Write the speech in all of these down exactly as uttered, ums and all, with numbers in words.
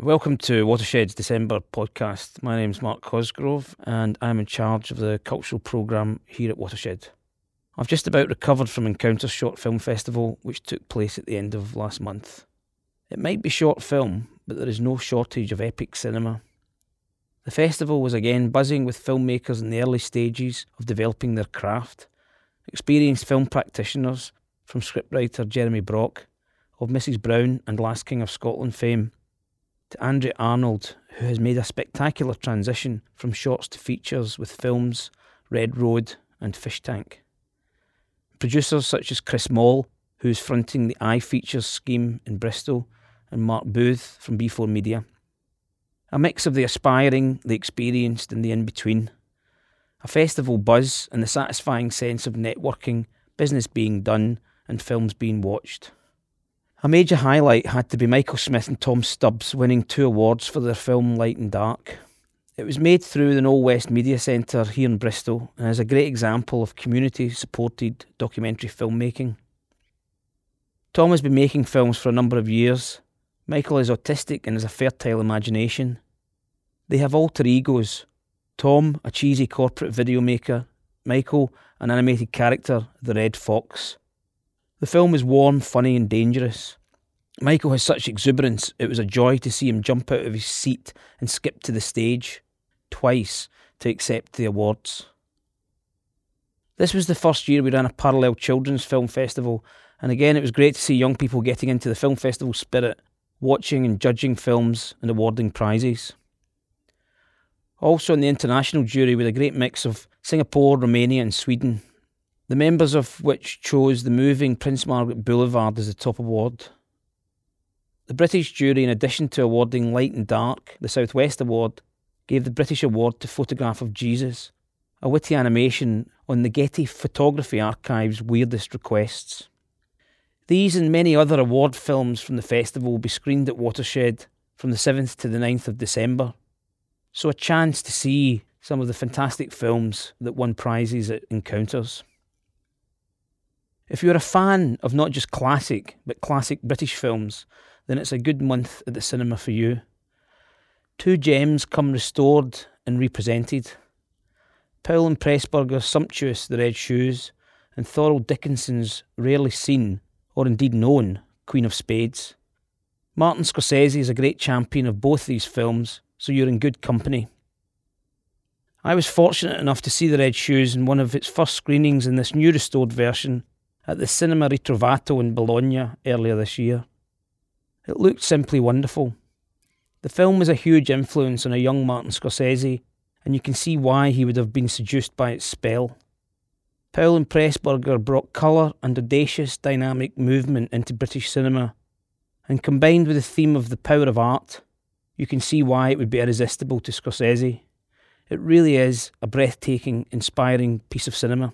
Welcome to Watershed's December podcast. My name's Mark Cosgrove and I'm in charge of the cultural programme here at Watershed. I've just about recovered from Encounters Short Film Festival, which took place at the end of last month. It might be short film, but there is no shortage of epic cinema. The festival was again buzzing with filmmakers in the early stages of developing their craft, experienced film practitioners from scriptwriter Jeremy Brock, of Missus Brown and Last King of Scotland fame, to Andrea Arnold, who has made a spectacular transition from shorts to features with films Red Road and Fish Tank. Producers such as Chris Moll, who is fronting the iFeatures scheme in Bristol, and Mark Booth from B four Media. A mix of the aspiring, the experienced and the in-between. A festival buzz and the satisfying sense of networking, business being done and films being watched. A major highlight had to be Michael Smith and Tom Stubbs winning two awards for their film Light and Dark. It was made through the Knoll West Media Centre here in Bristol and is a great example of community-supported documentary filmmaking. Tom has been making films for a number of years. Michael is autistic and has a fertile imagination. They have alter egos. Tom, a cheesy corporate video maker. Michael, an animated character, the Red Fox. The film is warm, funny and dangerous. Michael has such exuberance, it was a joy to see him jump out of his seat and skip to the stage, twice, to accept the awards. This was the first year we ran a parallel children's film festival, and again it was great to see young people getting into the film festival spirit, watching and judging films and awarding prizes. Also in the international jury with a great mix of Singapore, Romania and Sweden, the members of which chose the moving Prince Margaret Boulevard as the top award. The British jury, in addition to awarding Light and Dark, the Southwest Award, gave the British award to Photograph of Jesus, a witty animation on the Getty Photography Archive's weirdest requests. These and many other award films from the festival will be screened at Watershed from the seventh to the ninth of December, so a chance to see some of the fantastic films that won prizes at Encounters. If you're a fan of not just classic, but classic British films, then it's a good month at the cinema for you. Two gems come restored and represented. Powell and Pressburger's sumptuous The Red Shoes, and Thorold Dickinson's rarely seen, or indeed known, Queen of Spades. Martin Scorsese is a great champion of both these films, so you're in good company. I was fortunate enough to see The Red Shoes in one of its first screenings in this new restored version at the Cinema Ritrovato in Bologna earlier this year. It looked simply wonderful. The film was a huge influence on a young Martin Scorsese, and you can see why he would have been seduced by its spell. Powell and Pressburger brought colour and audacious dynamic movement into British cinema, and combined with the theme of the power of art, you can see why it would be irresistible to Scorsese. It really is a breathtaking, inspiring piece of cinema.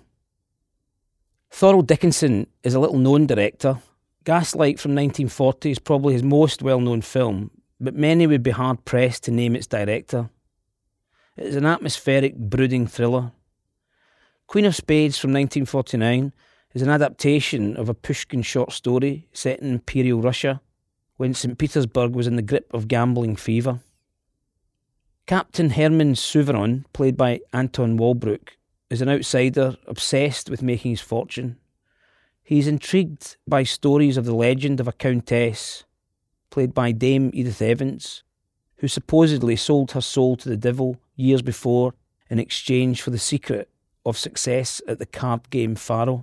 Thorold Dickinson is a little-known director. Gaslight from nineteen forty is probably his most well-known film, but many would be hard-pressed to name its director. It is an atmospheric, brooding thriller. Queen of Spades from nineteen forty-nine is an adaptation of a Pushkin short story set in Imperial Russia when Saint Petersburg was in the grip of gambling fever. Captain Herman Souveron, played by Anton Walbrook, is an outsider obsessed with making his fortune. He is intrigued by stories of the legend of a countess, played by Dame Edith Evans, who supposedly sold her soul to the devil years before in exchange for the secret of success at the card game Faro.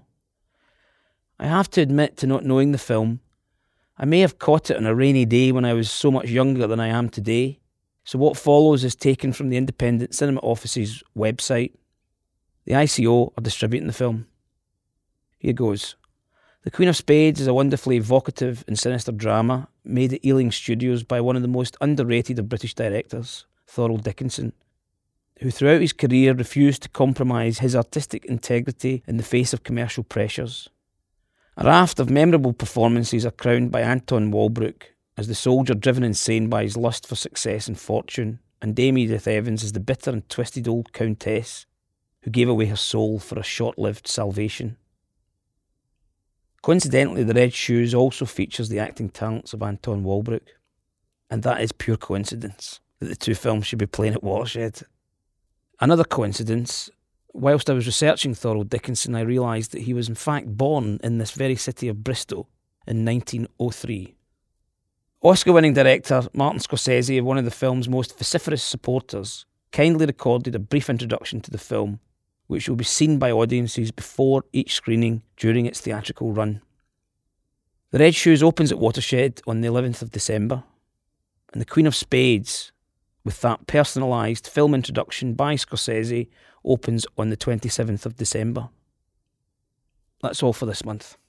I have to admit to not knowing the film. I may have caught it on a rainy day when I was so much younger than I am today, so what follows is taken from the Independent Cinema Office's website. The I C O are distributing the film. Here goes. The Queen of Spades is a wonderfully evocative and sinister drama made at Ealing Studios by one of the most underrated of British directors, Thorold Dickinson, who throughout his career refused to compromise his artistic integrity in the face of commercial pressures. A raft of memorable performances are crowned by Anton Walbrook as the soldier driven insane by his lust for success and fortune, and Dame Edith Evans as the bitter and twisted old countess who gave away her soul for a short-lived salvation. Coincidentally, The Red Shoes also features the acting talents of Anton Walbrook. and that is pure coincidence that the two films should be playing at Watershed. Another coincidence, whilst I was researching Thorold Dickinson, I realised that he was in fact born in this very city of Bristol in nineteen oh three. Oscar-winning director Martin Scorsese, one of the film's most vociferous supporters, kindly recorded a brief introduction to the film, which will be seen by audiences before each screening during its theatrical run. The Red Shoes opens at Watershed on the eleventh of December, and the Queen of Spades, with that personalised film introduction by Scorsese, opens on the twenty-seventh of December. That's all for this month.